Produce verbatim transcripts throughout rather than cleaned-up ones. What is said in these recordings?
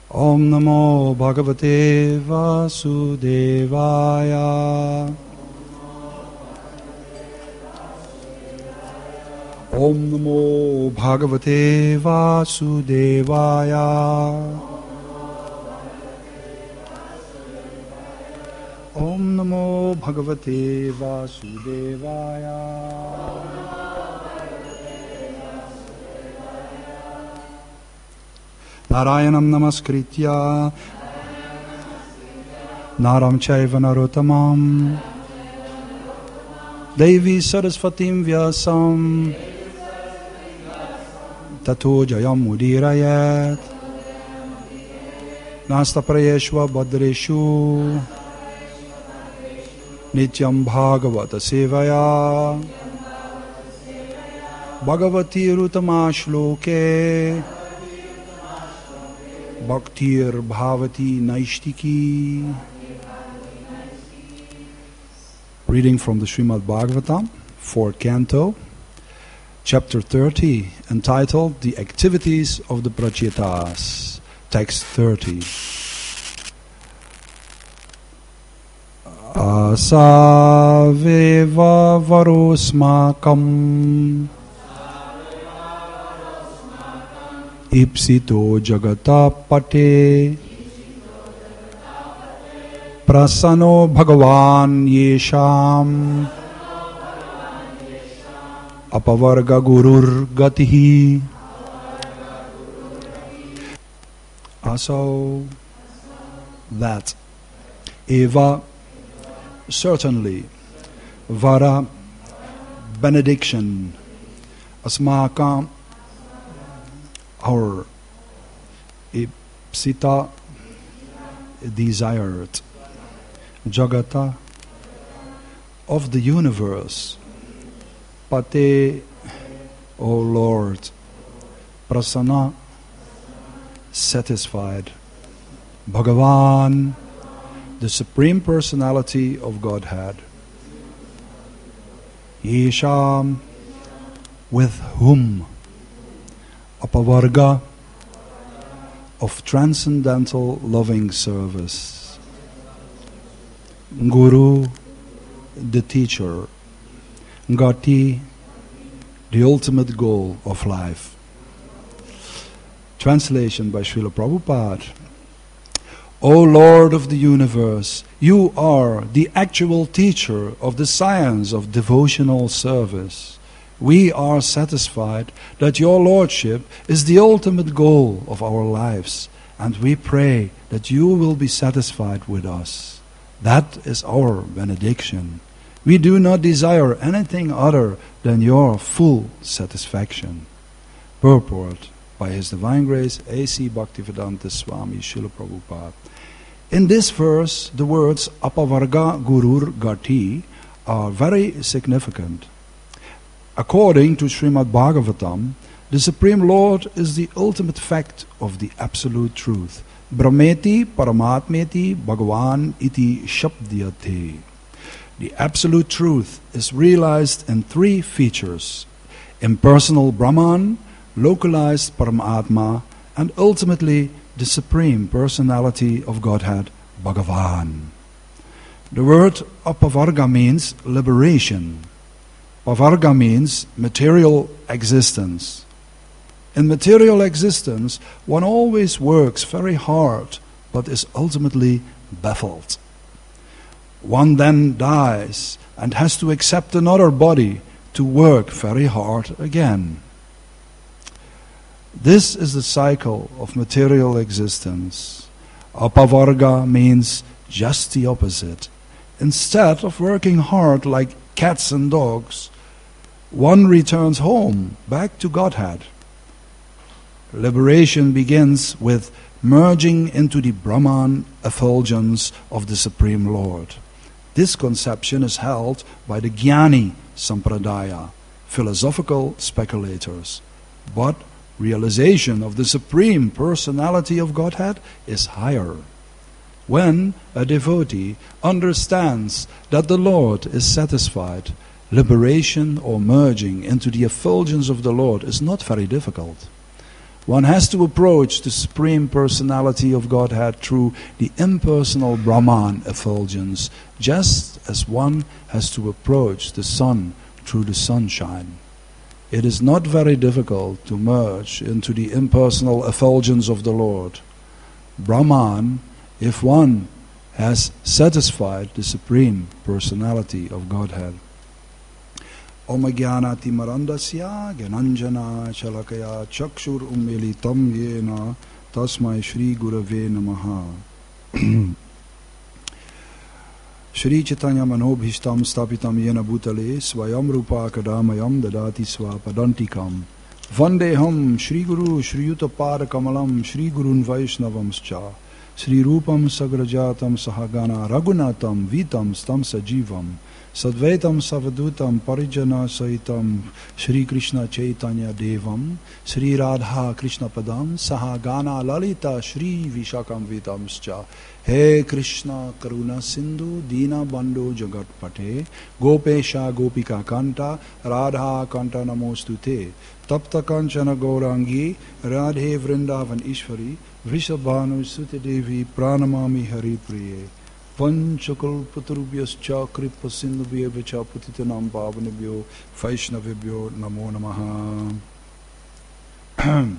Om Namo Bhagavate Vasudevaya. Om Namo Bhagavate Vasudevaya. Om Namo Bhagavate Vasudevaya. Narayanam Namaskritya Naram Chaiva Narottamam Devi Sarasvatim Vyasam Tato Jayam Udirayat Nasta Prayeshva Badreshu Nityam Bhagavata Sevaya Bhagavati Rutama Shloke Bhaktir Bhavati Naishtiki. Reading from the Srimad Bhagavatam, fourth canto, chapter thirty, entitled The Activities of the Prachetas. Text thirty. Asaveva varosmakam Ipsito jagata pate Prasano bhagavan yesham Apavarga gurur gatihi. Also that eva, certainly, vara, benediction, asmaka, our ipsita, desired, jagata, of the universe, pate, O Lord, prasana, satisfied, Bhagavan, the Supreme Personality of Godhead, Yesham, with whom, Apavarga, of transcendental loving service, Guru, the teacher, Gati, the ultimate goal of life. Translation by Srila Prabhupada. O Lord of the universe, you are the actual teacher of the science of devotional service. We are satisfied that your Lordship is the ultimate goal of our lives, and we pray that you will be satisfied with us. That is our benediction. We do not desire anything other than your full satisfaction. Purport by His Divine Grace A C Bhaktivedanta Swami Srila Prabhupada. In this verse, the words Apavarga Gurur Gati are very significant. According to Srimad Bhagavatam, the Supreme Lord is the ultimate fact of the absolute truth. Brahmeti Paramatmeti Bhagavan iti Shabdyate. The absolute truth is realized in three features: impersonal Brahman, localized Paramatma, and ultimately the Supreme Personality of Godhead, Bhagavan. The word Apavarga means liberation. Pavarga means material existence. In material existence, one always works very hard, but is ultimately baffled. One then dies and has to accept another body to work very hard again. This is the cycle of material existence. Apavarga means just the opposite. Instead of working hard like cats and dogs, one returns home, back to Godhead. Liberation begins with merging into the Brahman effulgence of the Supreme Lord. This conception is held by the Jnani Sampradaya, philosophical speculators. But realization of the Supreme Personality of Godhead is higher. When a devotee understands that the Lord is satisfied, liberation or merging into the effulgence of the Lord is not very difficult. One has to approach the Supreme Personality of Godhead through the impersonal Brahman effulgence, just as one has to approach the sun through the sunshine. It is not very difficult to merge into the impersonal effulgence of the Lord. Brahman, if one has satisfied the Supreme Personality of Godhead. Om Jnanati Marandasya Gyananjana Chalakaya Chakshur Ummilitam Yena Tasmai Shri Gurave Namaha. Shri Chaitanya Manobhishtam Stapitam Yena Bhutale Swayam Rupa Kadamayam Dadati Swapadantikam Vandeham Shri Guru Shri Yuttapada Kamalam Shri Gurun Vaishnavamscha Shri Rupam Sagrajatam Sahagana Raghunatam Vitam Stam Sajivam Sadvaitam Savadutam Parijana Saitam Shri Krishna Chaitanya Devam Shri Radha Krishna Padam Sahagana Lalita Shri Vishakam Vitamscha. He Krishna Karuna Sindhu Dina Bandhu Jagat Pate Gopesha Gopika Kanta Radha Kanta Namostute Tapta Kanchana Gaurangi Radhe Vrindavan Ishvari Vrishabhanu Sute Devi Pranamami Hari Priye Panchakal Paturubhyascha Kripa Sindhubhya Vicha Putitanam Pavanibhyo Vaishnavibhyo Namo Namaha.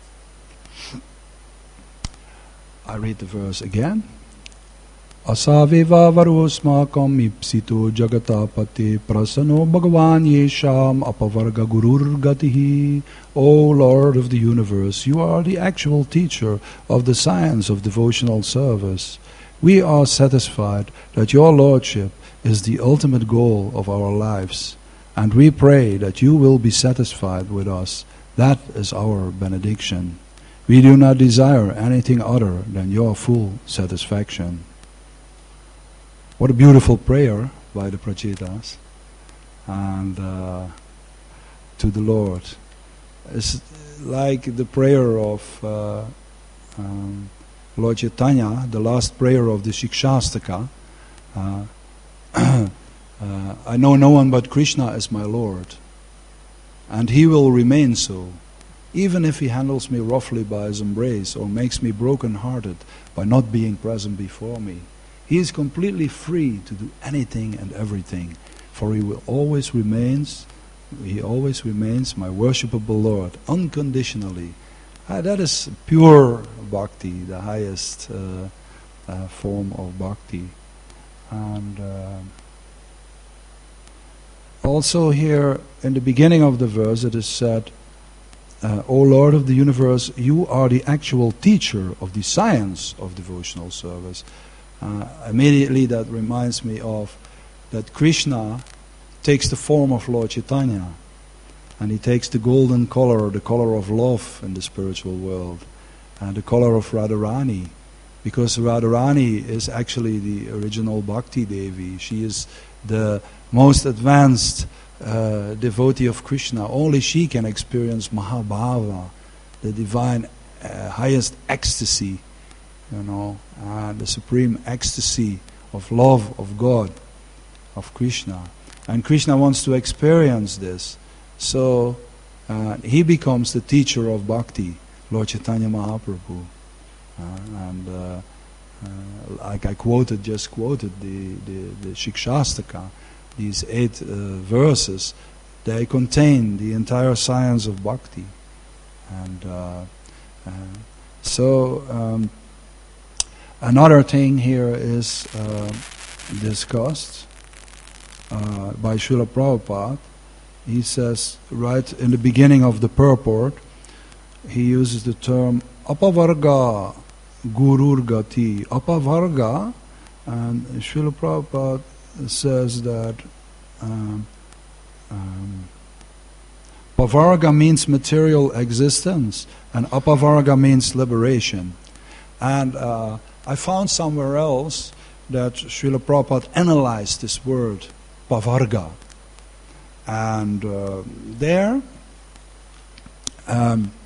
I read the verse again. Asaveva varosmakam ipsito jagatapate prasano bhagavan yesham apavarga gurur gatihi. O Lord of the universe, you are the actual teacher of the science of devotional service. We are satisfied that your Lordship is the ultimate goal of our lives, and we pray that you will be satisfied with us. That is our benediction. We do not desire anything other than your full satisfaction. What a beautiful prayer by the Prachetas and uh, to the Lord. It's like the prayer of uh, um, Lord Chaitanya, the last prayer of the Shikshastaka. Uh, uh, I know no one but Krishna as my Lord, and he will remain so. Even if he handles me roughly by his embrace or makes me broken-hearted by not being present before me, he is completely free to do anything and everything, for he will always remains, he always remains my worshipable Lord, unconditionally. Uh, that is pure bhakti, the highest uh, uh, form of bhakti. And uh, also here in the beginning of the verse it is said, Uh, O Lord of the universe, you are the actual teacher of the science of devotional service. Uh, immediately that reminds me of that Krishna takes the form of Lord Chaitanya, and he takes the golden color, the color of love in the spiritual world, and the color of Radharani, because Radharani is actually the original Bhakti Devi. She is the most advanced Uh, devotee of Krishna. Only she can experience Mahabhava, the divine uh, highest ecstasy, you know, uh, the supreme ecstasy of love of God, of Krishna. And Krishna wants to experience this. So uh, he becomes the teacher of bhakti, Lord Chaitanya Mahaprabhu. Uh, and uh, uh, like I quoted, just quoted the, the, the Shikshastaka, these eight uh, verses, they contain the entire science of bhakti. And uh, uh, so um, another thing here is uh, discussed uh, by Srila Prabhupada. He says, right in the beginning of the purport, he uses the term apavarga gurur gati. Apavarga, and Srila Prabhupada says that um, um, pavarga means material existence and apavarga means liberation. And uh, I found somewhere else that Srila Prabhupada analyzed this word pavarga, and uh, there um,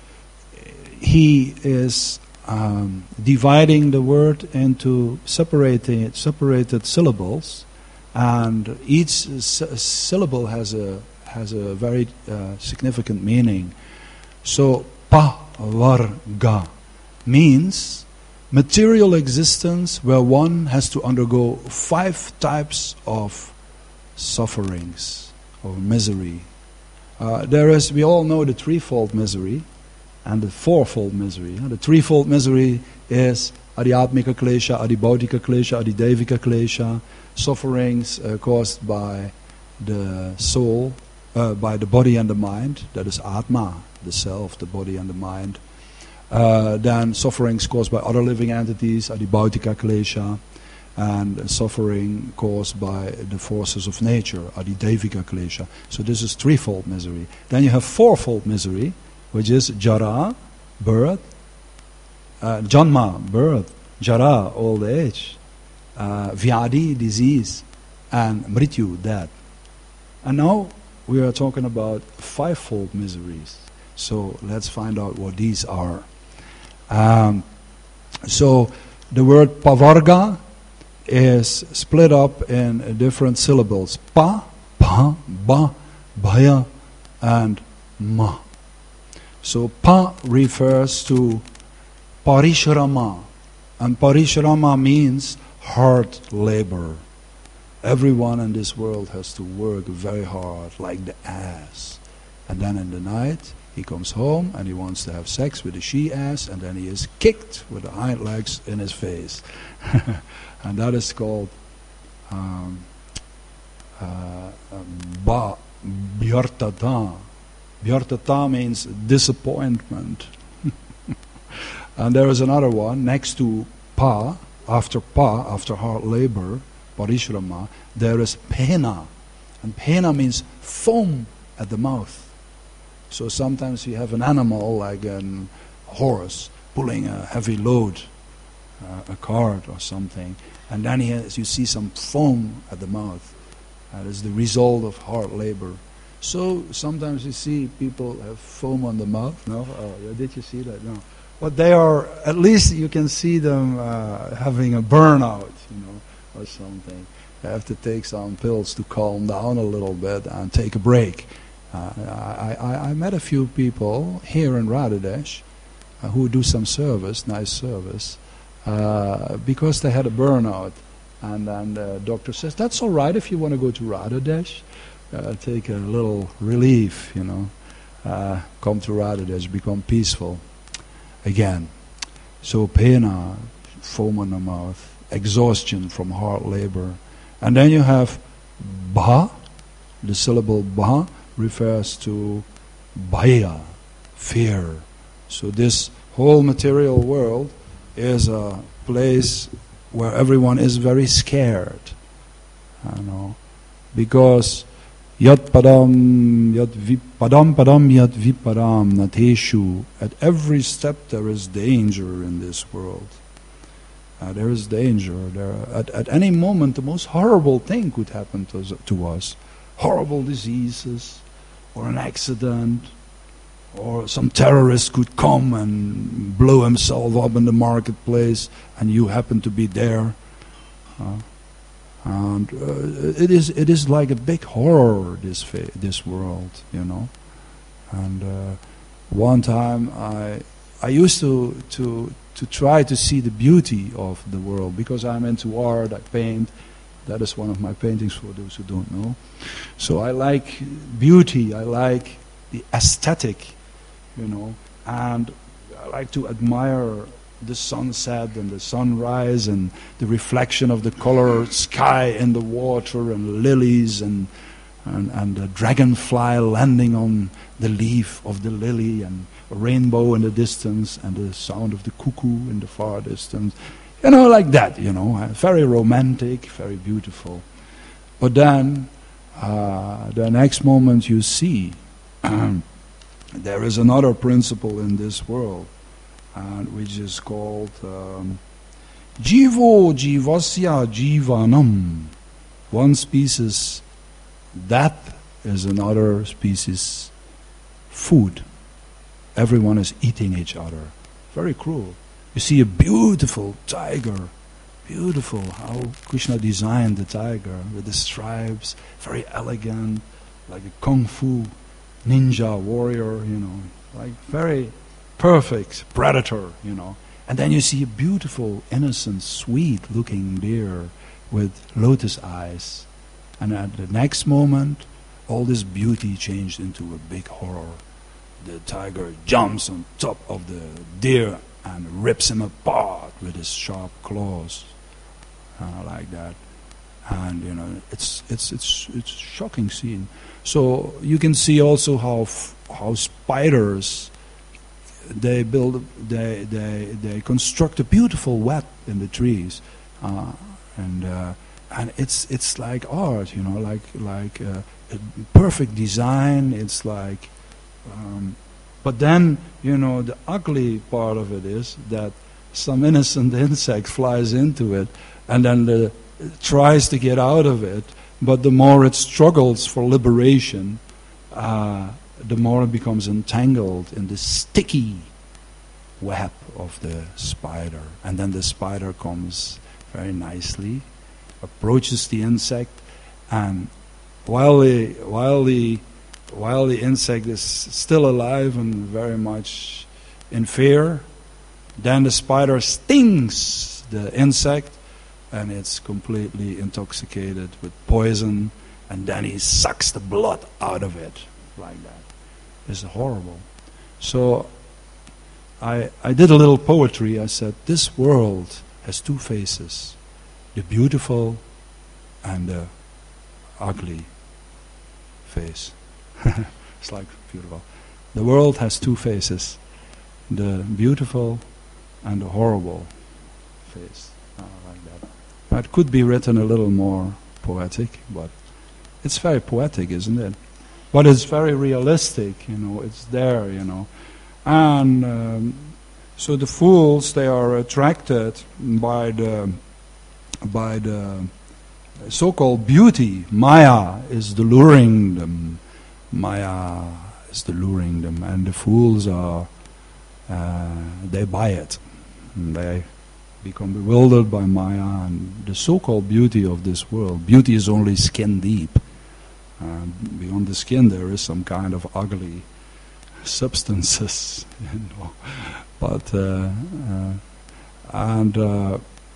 he is Um, dividing the word into separating separated syllables, and each s- syllable has a has a very uh, significant meaning. So pa varga means material existence where one has to undergo five types of sufferings or misery. Uh, there is, we all know the threefold misery and the fourfold misery. The threefold misery is adhyatmika klesha, adhibhautika klesha, adhidevika klesha, sufferings uh, caused by the soul, uh, by the body and the mind, that is atma, the self, the body and the mind. Uh, then sufferings caused by other living entities, adhibhautika klesha, and suffering caused by the forces of nature, adhidevika klesha. So this is threefold misery. Then you have fourfold misery, which is jara, birth, uh, janma, birth, jara, old age, uh, vyadi, disease, and mrityu, death. And now we are talking about fivefold miseries. So let's find out what these are. Um, so the word pavarga is split up in different syllables. Pa, pa, ba, bhaya, and ma. So pa refers to parishrama, and parishrama means hard labor. Everyone in this world has to work very hard, like the ass. And then in the night, he comes home and he wants to have sex with the she-ass, and then he is kicked with the hind legs in his face. And that is called um, uh, ba, bhyartata. Bhyartata means disappointment. And there is another one next to pa, after pa, after hard labor, parishrama, there is pena. And pena means foam at the mouth. So sometimes you have an animal like a horse pulling a heavy load, uh, a cart or something, and then he has, you see some foam at the mouth. That is the result of hard labor. So sometimes you see people have foam on the mouth. No? Oh, yeah, did you see that? No. But they are, at least you can see them uh, having a burnout, you know, or something. They have to take some pills to calm down a little bit and take a break. Uh, I, I, I met a few people here in Radhadesh uh, who do some service, nice service, uh, because they had a burnout. And then the doctor says, that's all right if you want to go to Radhadesh. Uh, take a little relief, you know. Uh, come to Radhadesh, become peaceful again. So pena, foam on the mouth, exhaustion from hard labor. And then you have bha, the syllable bha refers to bhaya, fear. So this whole material world is a place where everyone is very scared, you know, because yat padam, yat padam padam yat viparam nateshu. At every step there is danger in this world. Uh, there is danger. There, at, at any moment, the most horrible thing could happen to us, to us. Horrible diseases, or an accident, or some terrorist could come and blow himself up in the marketplace, and you happen to be there. Uh, and uh, it is it is like a big horror, this fa- this world, you know. And uh, one time I I used to to to try to see the beauty of the world, because I'm into art, I paint. That is one of my paintings for those who don't know. So I like beauty, I like the aesthetic, you know, and I like to admire the sunset and the sunrise and the reflection of the colored sky in the water and lilies and and, and the dragonfly landing on the leaf of the lily and a rainbow in the distance and the sound of the cuckoo in the far distance. You know, like that, you know, very romantic, very beautiful. But then, uh, the next moment you see, there is another principle in this world, uh, which is called um, Jivo Jivasya Jivanam. One species, death is another species, food. Everyone is eating each other. Very cruel. You see a beautiful tiger, beautiful how Krishna designed the tiger with the stripes, very elegant, like a kung fu ninja warrior, you know, like very perfect predator, you know. And then you see a beautiful, innocent, sweet-looking deer with lotus eyes. And at the next moment, all this beauty changed into a big horror. The tiger jumps on top of the deer and rips him apart with his sharp claws, uh, like that. And you know, it's it's it's it's a shocking scene. So you can see also how f- how spiders they build they they they construct a beautiful web in the trees, uh, and uh, and it's it's like art, you know, like like uh, a perfect design. It's like. Um, but then, you know, the ugly part of it is that some innocent insect flies into it and then the, tries to get out of it, but the more it struggles for liberation, uh, the more it becomes entangled in the sticky web of the spider. And then the spider comes very nicely, approaches the insect, and while the, while the While the insect is still alive and very much in fear, then the spider stings the insect and it's completely intoxicated with poison, and then he sucks the blood out of it like that. It's horrible. So I, I did a little poetry. I said, this world has two faces, the beautiful and the ugly face. It's like beautiful. The world has two faces, the beautiful and the horrible face. Oh, like that. That could be written a little more poetic, but it's very poetic, isn't it? But it's very realistic, you know, it's there, you know. And um, so the fools, they are attracted by the by the so-called beauty. Maya is the luring them. Maya is the luring them, and the fools are, uh, they buy it. And they become bewildered by Maya and the so-called beauty of this world. Beauty is only skin deep. Uh, beyond the skin there is some kind of ugly substances, you know. But, uh, uh, and uh,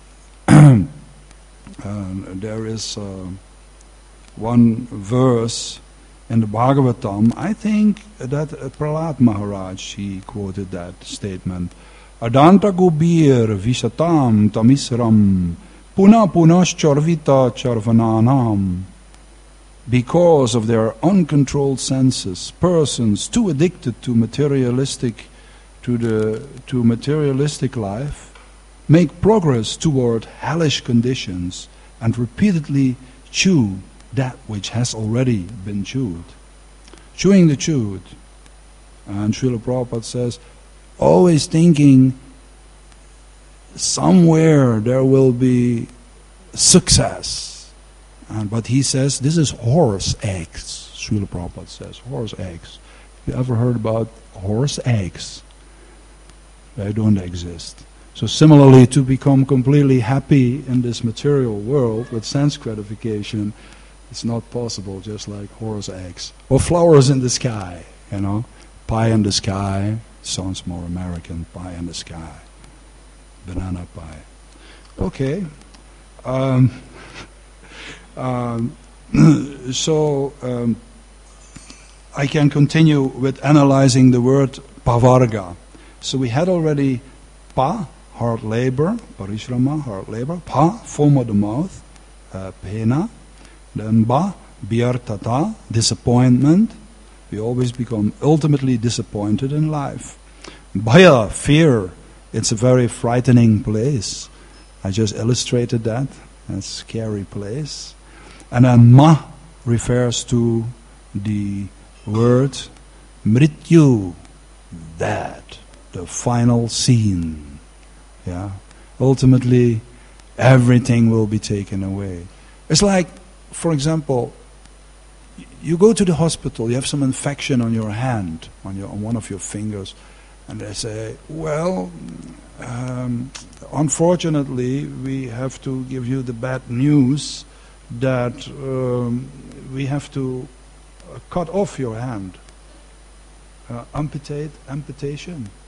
uh, there is uh, one verse in the Bhagavatam, I think that uh, Prahlad Maharaj, he quoted that statement. Adanta gubir vishatam tamisram puna punascharvita charvananam. Because of their uncontrolled senses, persons too addicted to materialistic, to the to materialistic life, make progress toward hellish conditions and repeatedly chew that which has already been chewed. Chewing the chewed. And Srila Prabhupada says, always thinking somewhere there will be success. And, but he says, this is horse eggs. Srila Prabhupada says, horse eggs. You ever heard about horse eggs? They don't exist. So similarly, to become completely happy in this material world with sense gratification, it's not possible, just like horse eggs. Or flowers in the sky, you know. Pie in the sky, sounds more American, pie in the sky. Banana pie. Okay. Um, um, so, um, I can continue with analyzing the word pavarga. So we had already pa, hard labor, parishrama, hard labor. Pa, foam of the mouth, uh, pena. Then ba, biartata, disappointment. We always become ultimately disappointed in life. Bhaya, fear. It's a very frightening place. I just illustrated that. A scary place. And then ma refers to the word mrityu, that, the final scene. Yeah. Ultimately, everything will be taken away. It's like, for example, you go to the hospital, you have some infection on your hand, on your on one of your fingers, and they say, well, um, unfortunately, we have to give you the bad news that um, we have to uh, cut off your hand. Uh, amputate, amputation.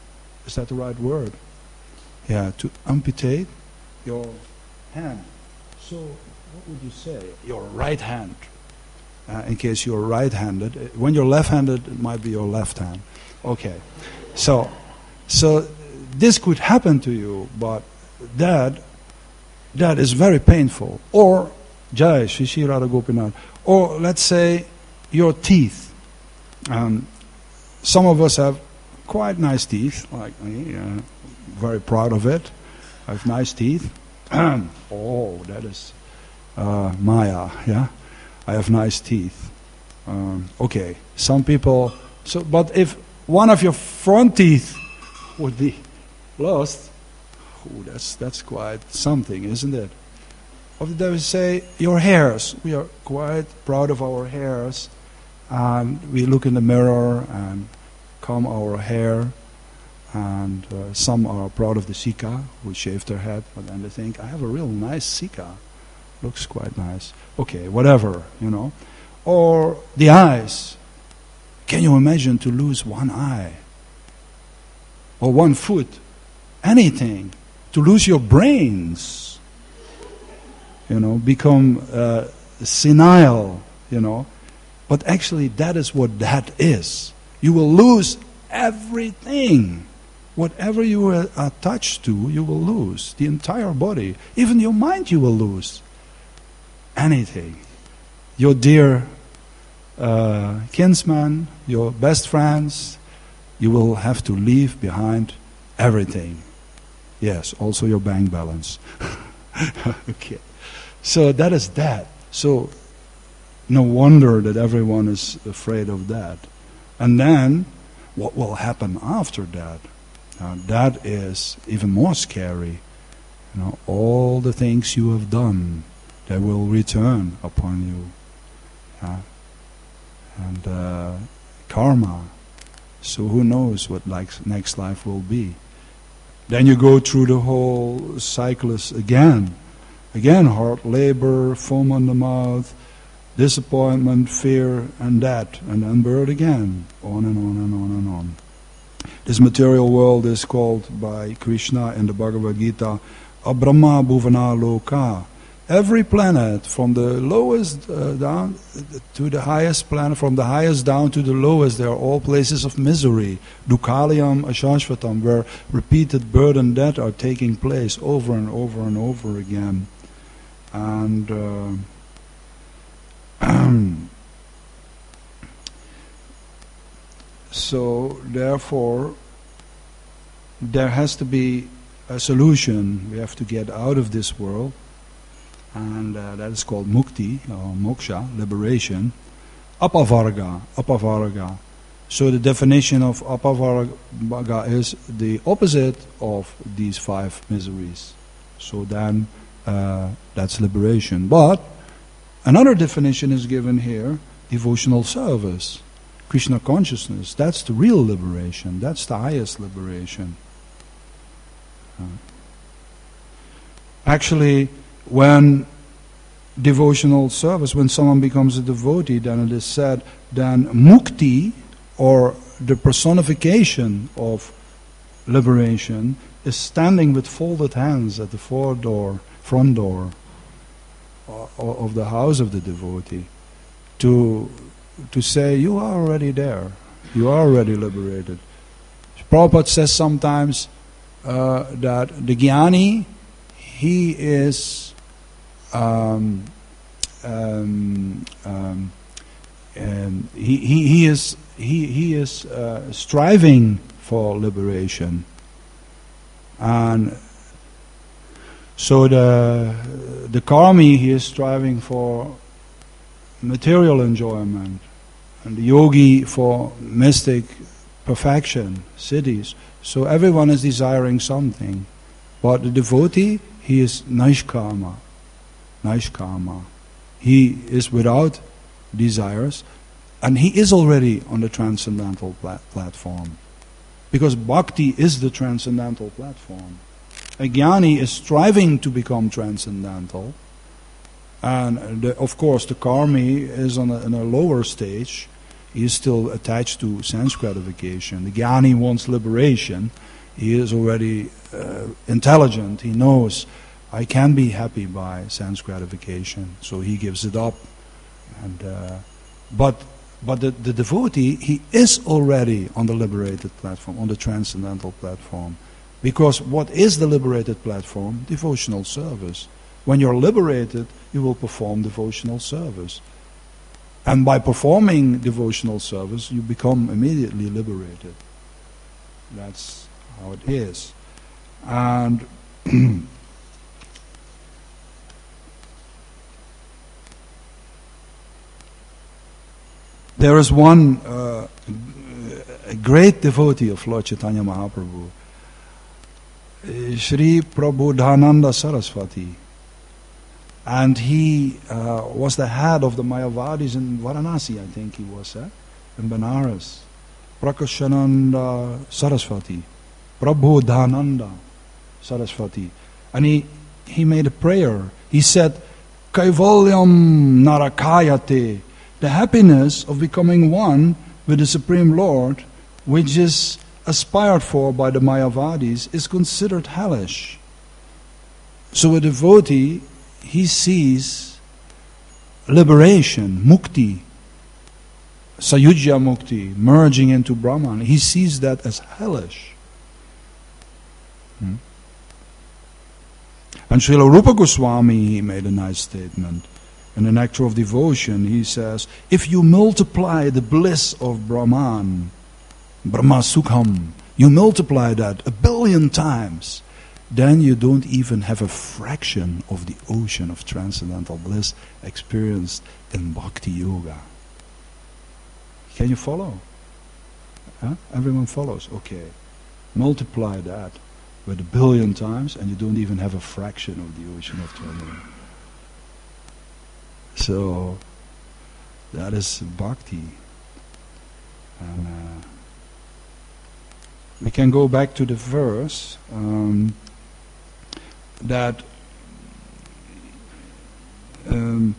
Is that the right word? Yeah, to amputate your hand. So, what would you say? Your right hand. Uh, in case you're right-handed. When you're left-handed, it might be your left hand. Okay. So, so this could happen to you, but that that is very painful. Or, Jai, Shri Radha Gopinath. Or, let's say, your teeth. Um, some of us have quite nice teeth, like me. Uh, very proud of it. I have nice teeth. Oh, that is uh, Maya, yeah? I have nice teeth. Um, okay, some people... So, but if one of your front teeth would be lost, oh, that's, that's quite something, isn't it? Or they would say, your hairs. We are quite proud of our hairs. And we look in the mirror and comb our hair. And uh, some are proud of the sika, who shave their head, but then they think, I have a real nice sika. Looks quite nice. Okay, whatever, you know. Or the eyes. Can you imagine to lose one eye? Or one foot? Anything. To lose your brains. You know, become uh, senile, you know. But actually that is what that is. You will lose everything. Whatever you are attached to, you will lose. The entire body. Even your mind you will lose. Anything. Your dear uh, kinsman, your best friends, you will have to leave behind everything. Yes, also your bank balance. Okay. So that is that. So no wonder that everyone is afraid of that. And then, what will happen after that? Now, that is even more scary. You know, all the things you have done, they will return upon you. Yeah? And uh, karma. So who knows what like next life will be? Then you go through the whole cyclus again. Again, hard labor, foam on the mouth, disappointment, fear, and that. And then birth again. On and on and on and on. This material world is called by Krishna in the Bhagavad Gita, Abrahma Bhuvana Loka. Every planet, from the lowest uh, down to the highest planet, from the highest down to the lowest, they are all places of misery. Dukhalayam Ashashvatam, where repeated birth and death are taking place over and over and over again. And uh, so, therefore, there has to be a solution. We have to get out of this world. And uh, that is called mukti, or moksha, liberation. Apavarga, apavarga. So the definition of apavarga is the opposite of these five miseries. So then uh, that's liberation. But another definition is given here, devotional service. Krishna consciousness, that's the real liberation. That's the highest liberation. Uh, actually, when devotional service, when someone becomes a devotee, then it is said, then mukti, or the personification of liberation, is standing with folded hands at the front door, front door of the house of the devotee, to to say, you are already there, you are already liberated. Prabhupada says sometimes uh, that the jnani, he is um, um, um, um, he, he, he is he, he is uh, striving for liberation, and so the the karmi, he is striving for material enjoyment, and the yogi for mystic perfection, siddhis. So everyone is desiring something, but the devotee, he is naishkama, naishkama. He is without desires, and he is already on the transcendental plat- platform, because bhakti is the transcendental platform. A jnani is striving to become transcendental. And the, of course, the karmi is on a, in a lower stage. He is still attached to sense gratification. The jnani wants liberation. he is already uh, intelligent. He knows I can be happy by sense gratification, so he gives it up. And uh, but but the, the devotee, he is already on the liberated platform, on the transcendental platform. Because what is the liberated platform? Devotional service. When you're liberated, you will perform devotional service. And by performing devotional service, you become immediately liberated. That's how it is. And there is one uh, a great devotee of Lord Chaitanya Mahaprabhu, Sri Prabodhananda Saraswati. And he uh, was the head of the Mayavadis in Varanasi, I think he was, eh? in Benares. Prakashananda Saraswati. Prabodhananda Saraswati. And he, he made a prayer. He said, Kaivalyam Narakayate. The happiness of becoming one with the Supreme Lord, which is aspired for by the Mayavadis, is considered hellish. So a devotee, he sees liberation, mukti, sayujya mukti, merging into Brahman. He sees that as hellish. Hmm? And Srila Rupa Goswami, he made a nice statement. In the Nectar of Devotion, he says, if you multiply the bliss of Brahman, Brahma Sukham, you multiply that a billion times, then you don't even have a fraction of the ocean of transcendental bliss experienced in Bhakti Yoga. Can you follow? Huh? Everyone follows? Okay. Multiply that with a billion times and you don't even have a fraction of the ocean of transcendental. So, that is Bhakti. And uh, we can go back to the verse um, that um,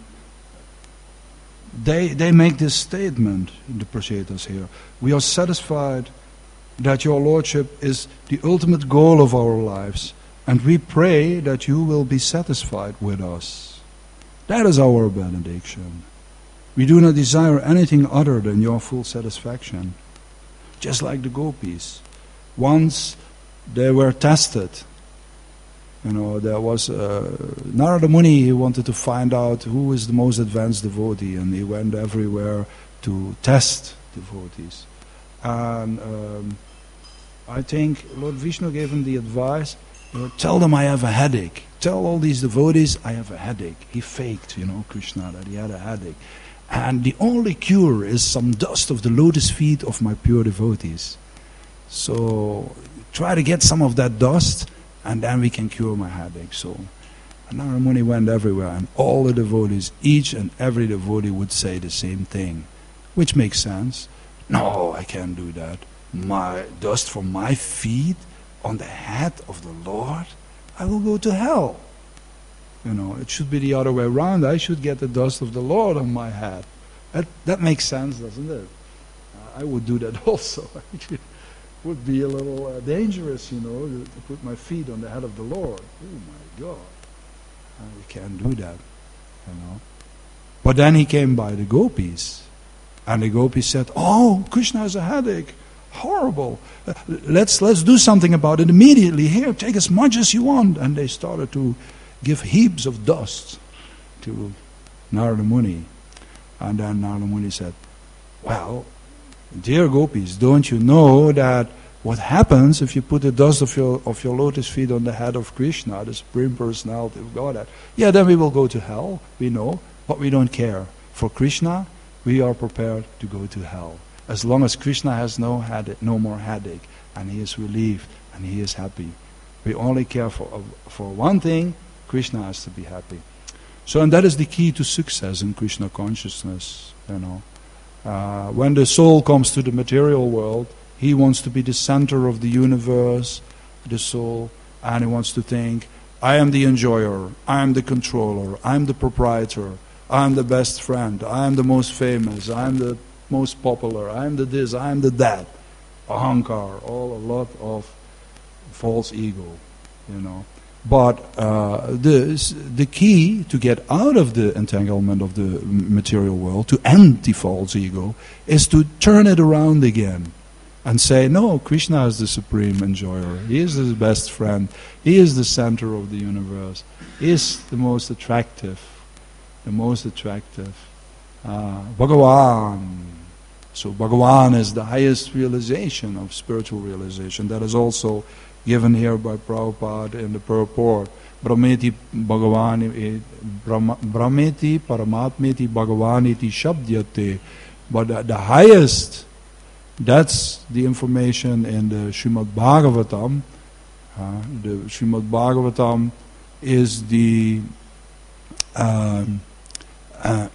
they they make this statement, the Prachetas here. We are satisfied that your Lordship is the ultimate goal of our lives, and we pray that you will be satisfied with us. That is our benediction. We do not desire anything other than your full satisfaction. Just like the gopis. Once they were tested. You know, there was uh, Narada Muni, he wanted to find out who is the most advanced devotee, and he went everywhere to test devotees. And um, I think Lord Vishnu gave him the advice, you know, tell them I have a headache. Tell all these devotees I have a headache. He faked, you know, Krishna, that he had a headache. And the only cure is some dust of the lotus feet of my pure devotees. So try to get some of that dust, and then we can cure my headache. So Narada Muni went everywhere, and all the devotees, each and every devotee would say the same thing, which makes sense. No, I can't do that. My dust from my feet on the head of the Lord, I will go to hell. You know, it should be the other way around. I should get the dust of the Lord on my head. That that makes sense, doesn't it? Uh, I would do that also. It would be a little uh, dangerous, you know, to, to put my feet on the head of the Lord. Oh my God. Uh, you can't do that, you know. But then he came by the gopis. And the gopis said, oh, Krishna has a headache. Horrible. Uh, let's let's do something about it immediately. Here, take as much as you want. And they started to give heaps of dust to Narada Muni. And then Narada Muni said, well, dear gopis, don't you know that what happens if you put the dust of your of your lotus feet on the head of Krishna, the Supreme Personality of Godhead? Yeah, then we will go to hell, we know, but we don't care. For Krishna, we are prepared to go to hell. As long as Krishna has no headache, no more headache, and he is relieved, and he is happy. We only care for, for one thing, Krishna has to be happy. So, and that is the key to success in Krishna consciousness, you know. Uh, when the soul comes to the material world, he wants to be the center of the universe, the soul, and he wants to think, I am the enjoyer, I am the controller, I am the proprietor, I am the best friend, I am the most famous, I am the most popular, I am the this, I am the that. Ahankar, all a lot of false ego, you know. But uh, the the key to get out of the entanglement of the material world, to end the false ego, is to turn it around again and say, no, Krishna is the supreme enjoyer. He is the best friend. He is the center of the universe. He is the most attractive, the most attractive. Uh, Bhagavan. So Bhagavan is the highest realization of spiritual realization. That is also given here by Prabhupada in the purport. Brahmeti Bhagavan, Brahmeti Paramatmeti Bhagavan iti Shabdyate. But the, the highest, that's the information in the Srimad Bhagavatam. Uh, the Srimad Bhagavatam is the um, uh,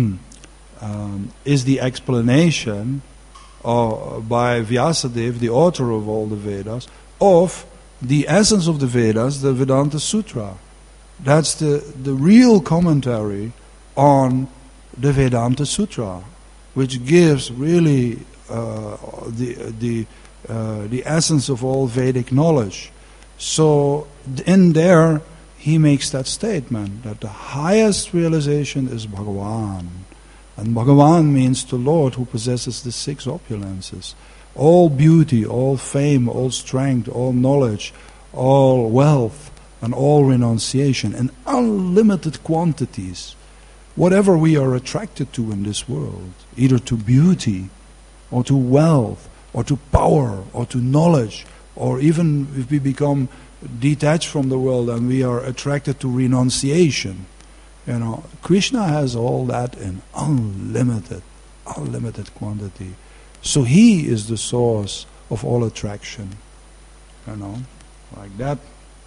um, is the explanation uh, by Vyasadeva, the author of all the Vedas, of the essence of the Vedas, the Vedanta Sutra. That's the, the real commentary on the Vedanta Sutra, which gives really uh, the the uh, the essence of all Vedic knowledge. So in there he makes that statement that the highest realization is Bhagavan. And Bhagavan means the Lord who possesses the six opulences. All beauty, all fame, all strength, all knowledge, all wealth, and all renunciation, in unlimited quantities. Whatever we are attracted to in this world, either to beauty, or to wealth, or to power, or to knowledge, or even if we become detached from the world and we are attracted to renunciation, you know, Krishna has all that in unlimited, unlimited quantity. So he is the source of all attraction, you know, like that.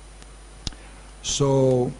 So,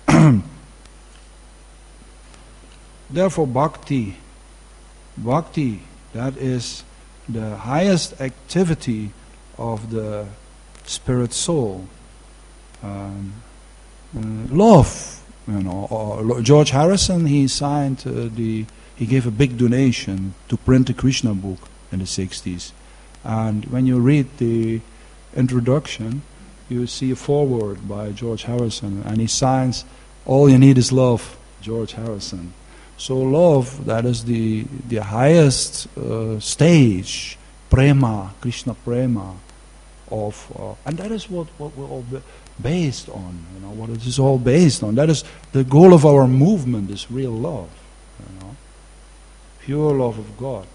therefore bhakti, bhakti, that is the highest activity of the spirit soul. Um, uh, love, you know, or George Harrison, he signed uh, the, he gave a big donation to print the Krishna book in the sixties. And when you read the introduction, you see a foreword by George Harrison, and he signs, "All you need is love, George Harrison." So love, that is the the highest uh, stage, prema, Krishna prema, of, uh, and that is what, what we're all based on, you know, what it is all based on. That is the goal of our movement, is real love, you know, pure love of God.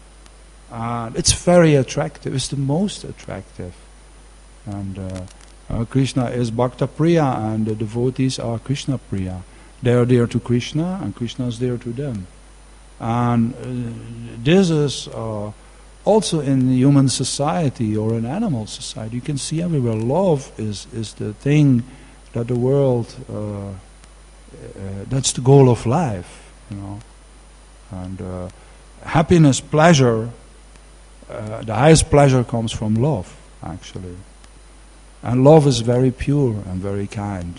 And it's very attractive, it's the most attractive. And uh, uh, Krishna is Bhakta Priya, and the devotees are Krishna Priya. They are there to Krishna, and Krishna is there to them. And uh, this is uh, also in human society or in animal society. You can see everywhere. Love is, is the thing that the world, uh, uh, that's the goal of life, you know. And uh, happiness, pleasure, uh, the highest pleasure comes from love, actually. And love is very pure and very kind.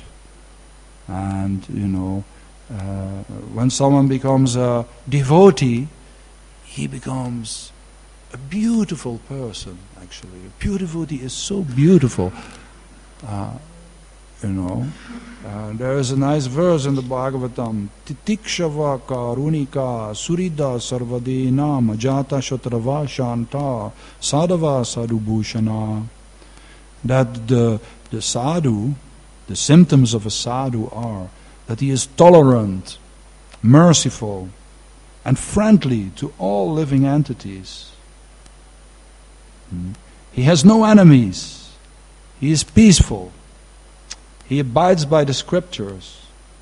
And, you know, uh, when someone becomes a devotee, he becomes a beautiful person, actually. A pure devotee is so beautiful, uh, you know. Uh, there is a nice verse in the Bhagavatam, Titikshava karunika surida sarvadena majata shatrava shanta sadhava sadhubhushana. That the, the sadhu, the symptoms of a sadhu are that he is tolerant, merciful, and friendly to all living entities. Hmm. He has no enemies. He is peaceful. He abides by the scriptures.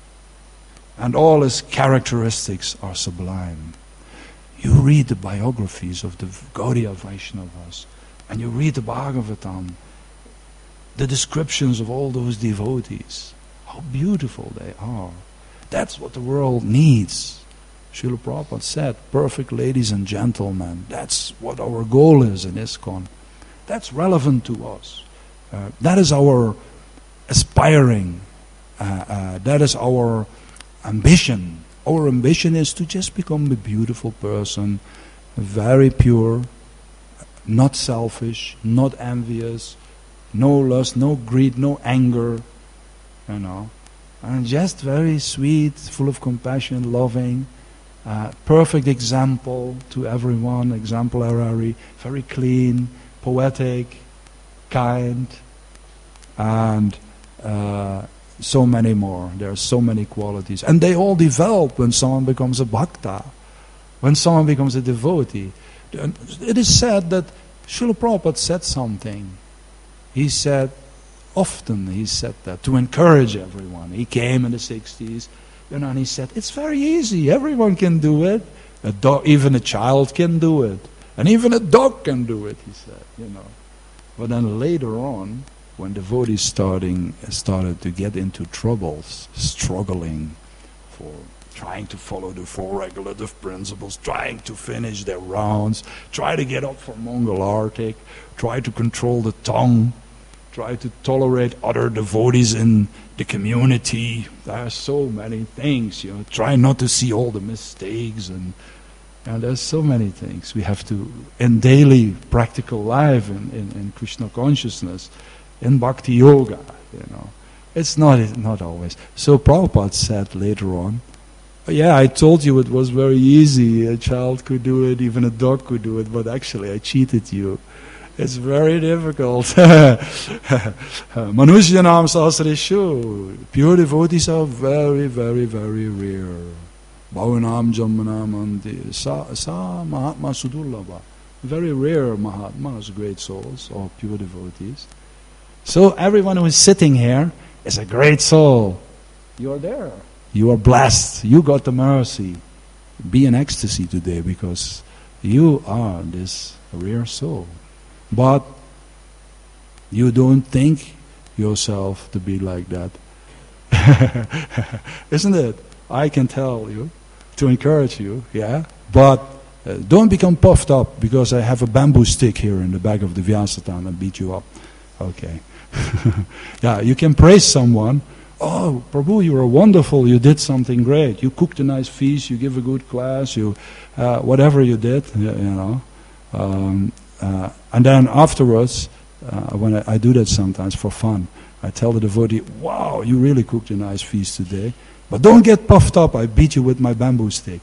And all his characteristics are sublime. You read the biographies of the Gaudiya Vaishnavas, and you read the Bhagavatam, the descriptions of all those devotees, how beautiful they are. That's what the world needs. Srila Prabhupada said, perfect ladies and gentlemen. That's what our goal is in ISKCON. That's relevant to us. Uh, that is our aspiring. Uh, uh, that is our ambition. Our ambition is to just become a beautiful person, very pure, not selfish, not envious, no lust, no greed, no anger, you know, and just very sweet, full of compassion, loving, uh, perfect example to everyone, exemplary, very clean, poetic, kind, and uh, so many more. There are so many qualities. And they all develop when someone becomes a bhakta, when someone becomes a devotee. It is said that Srila Prabhupada said something. He said, often he said that, to encourage everyone. He came in the sixties, you know, and he said, it's very easy, everyone can do it. A dog, even a child can do it. And even a dog can do it, he said, you know. But then later on, when devotees starting started to get into troubles, struggling for trying to follow the four regulative principles, trying to finish their rounds, try to get up for Mongol Arctic, try to control the tongue, try to tolerate other devotees in the community. There are so many things, you know. Try not to see all the mistakes, and and there's so many things we have to, in daily practical life, in, in, in Krishna consciousness, in bhakti yoga, you know. It's not not always. So Prabhupada said later on, yeah, I told you it was very easy. A child could do it, even a dog could do it, but actually I cheated you. It's very difficult. Manushyanam sahasreshu. Pure devotees are very, very, very rare. Bhavanam Jammanam Andi. Sa, sa Mahatma Sudurlabha. Very rare Mahatmas, great souls, or pure devotees. So everyone who is sitting here is a great soul. You are there. You are blessed. You got the mercy. Be in ecstasy today because you are this rare soul. But you don't think yourself to be like that. Isn't it? I can tell you, to encourage you, yeah? But uh, don't become puffed up because I have a bamboo stick here in the back of the Vyasatan and beat you up. Okay. Yeah, you can praise someone. Oh, Prabhu, you are wonderful. You did something great. You cooked a nice feast. You give a good class. You, uh, whatever you did, you, you know. Um, uh, and then afterwards, uh, when I, I do that sometimes for fun, I tell the devotee, "Wow, you really cooked a nice feast today. But don't get puffed up. I beat you with my bamboo stick."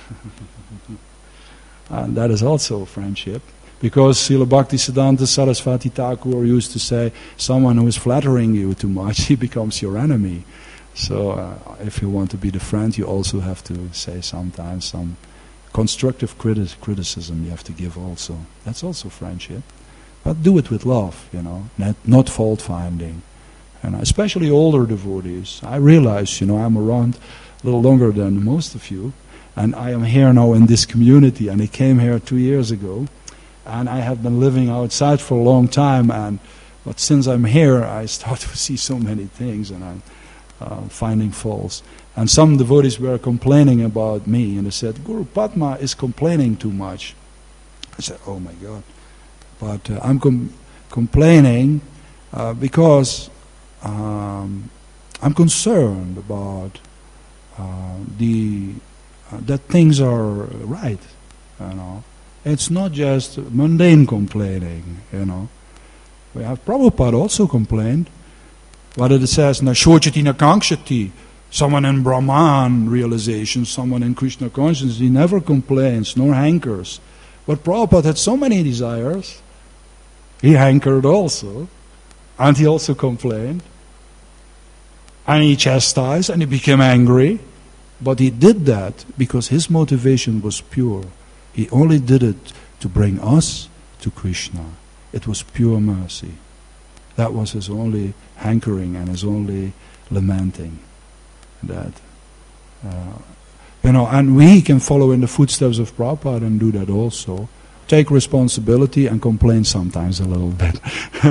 And that is also friendship. Because Srila Bhaktisiddhanta Saraswati Thakur used to say, someone who is flattering you too much, he becomes your enemy. So uh, if you want to be the friend, you also have to say sometimes some constructive criti- criticism you have to give also. That's also friendship. But do it with love, you know, not, not fault-finding. And especially older devotees. I realize, you know, I'm around a little longer than most of you, and I am here now in this community, and I came here two years ago. And I have been living outside for a long time, and but since I'm here, I start to see so many things, and I'm uh, finding faults. And some devotees were complaining about me, and they said, Guru Padma is complaining too much. I said, oh my God. But uh, I'm com- complaining uh, because um, I'm concerned about uh, the uh, that things are right, you know. It's not just mundane complaining, you know. We have Prabhupada also complained. What it says, na shochati na kankshati. Someone in Brahman realization, someone in Krishna consciousness, he never complains, nor hankers. But Prabhupada had so many desires. He hankered also. And he also complained. And he chastised, and he became angry. But he did that because his motivation was pure. He only did it to bring us to Krishna. It was pure mercy. That was his only hankering and his only lamenting. That, uh, you know, and we can follow in the footsteps of Prabhupada and do that also. Take responsibility and complain sometimes a little bit.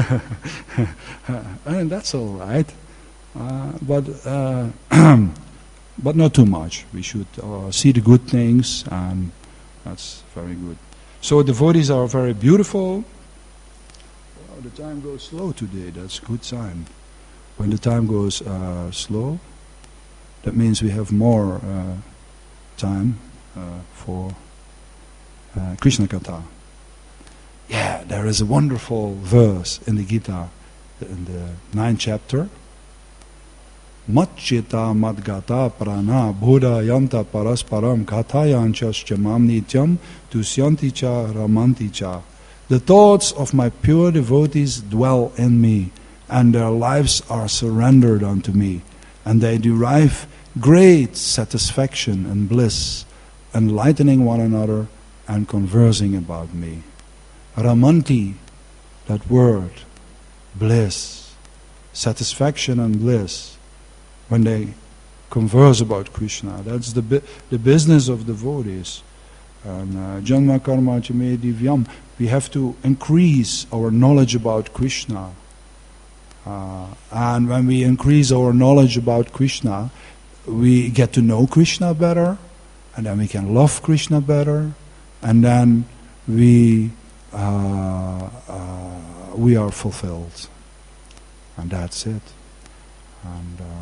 And that's all right. Uh, but uh, but not too much. We should uh, see the good things, and that's very good. So devotees are very beautiful. Oh, the time goes slow today. That's a good sign. When the time goes uh, slow, that means we have more uh, time uh, for uh, Krishna Katha. Yeah, there is a wonderful verse in the Gita in the ninth chapter. Matchita madgata prana buddha yanta parasparam kathayanchas chamam nityam tusyanticha ramanticha. The thoughts of my pure devotees dwell in me, and their lives are surrendered unto me, and they derive great satisfaction and bliss, enlightening one another and conversing about me. Ramanti, that word, bliss, satisfaction and bliss, when they converse about Krishna. That's the bu- the business of devotees. And Janma Karma Chame Divyam. We have to increase our knowledge about Krishna. Uh, and when we increase our knowledge about Krishna, we get to know Krishna better, and then we can love Krishna better, and then we uh, uh, we are fulfilled. And that's it. And uh,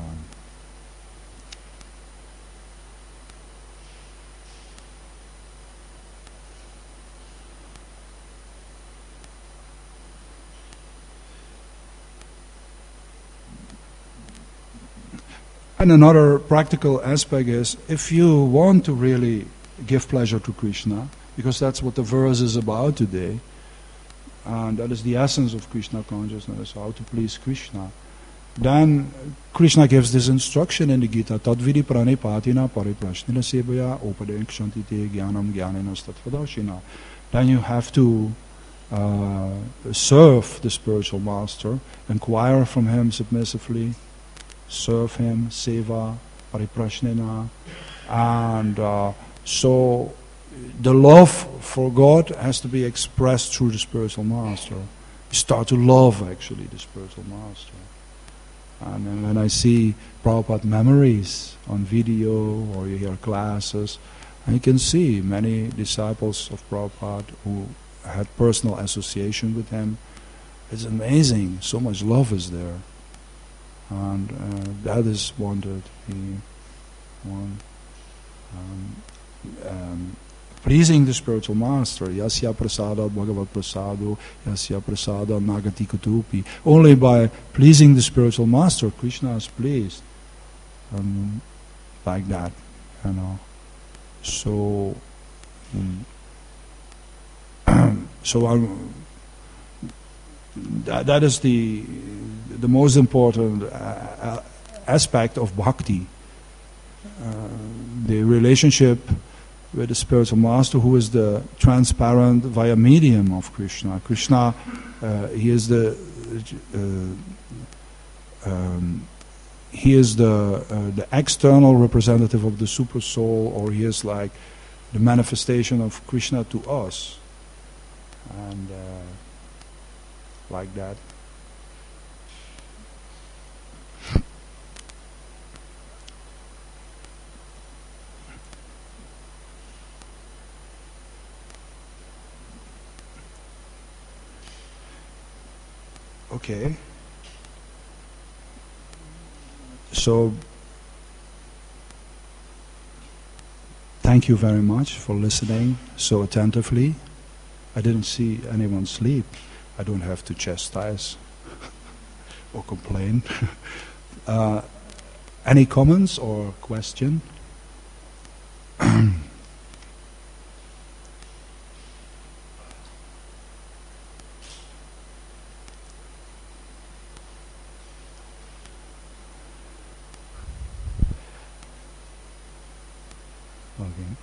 And another practical aspect is, if you want to really give pleasure to Krishna, because that's what the verse is about today, and that is the essence of Krishna consciousness, how to please Krishna, then Krishna gives this instruction in the Gita, Tadvidi pranipatina pariprashnila sebaya upadekshanti te jnanam jnanena tatvadashina. Then you have to uh, serve the spiritual master, inquire from him submissively, serve him, seva, pariprashnena, and uh, so the love for God has to be expressed through the spiritual master. You start to love actually the spiritual master. And then when I see Prabhupada memories on video or you hear classes, and you can see many disciples of Prabhupada who had personal association with him. It's amazing, so much love is there. And uh, that is wanted. He, one, um, um, pleasing the spiritual master. Yasya prasada bhagavat prasado, yasya prasada nagati kutupi. Only by pleasing the spiritual master, Krishna is pleased. Um, like that, you know. So, um, so I'm, that, that is the the most important uh, aspect of bhakti. Uh, the relationship with the spiritual master, who is the transparent via medium of Krishna. Krishna, uh, he is the uh, um, he is the uh, the external representative of the super soul, or he is like the manifestation of Krishna to us, and uh, like that. Okay. So, thank you very much for listening so attentively. I didn't see anyone sleep. I don't have to chastise or complain. uh, any comments or question? Okay.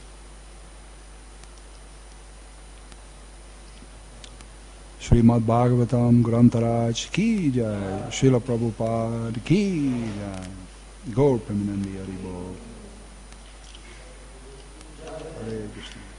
Srimad Bhagavatam Grantaraj ki jai, Srila Prabhupada ki jai, Gaur Premanandi Haribo. Hare Krishna.